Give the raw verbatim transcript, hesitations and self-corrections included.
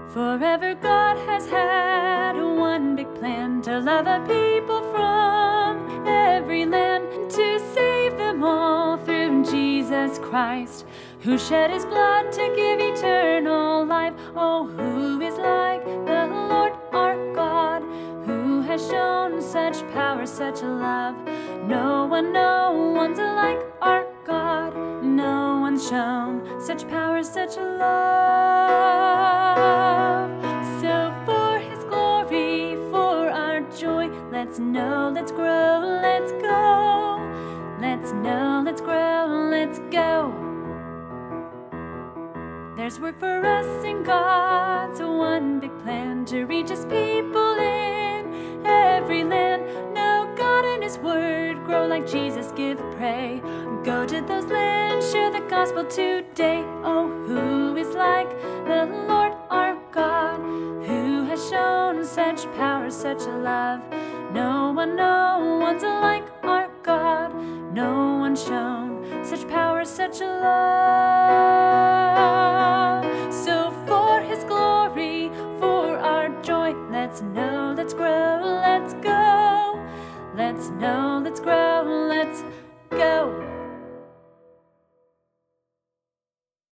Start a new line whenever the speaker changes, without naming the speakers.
Forever God has had one big plan to love a people from every land, to save them all through Jesus Christ, who shed his blood to give eternal life. Oh, who is like the Lord our God, who has shown such power, such love? No one, no one's like our God. No one's shown such power, such love. So for his glory, for our joy, let's know, let's grow, let's go. Let's know, let's grow, let's go. There's work for us in God's one big plan to reach his people in every land. Know God and his word, grow like Jesus, give, pray. Go to those lands, share the gospel today. Oh, who is like the Lord our God, who has shown such power, such love? No one, no one's like our God. No one's shown such power, such love. So for his glory, for our joy, let's know, let's grow, let's go. Let's know, let's grow, let's go.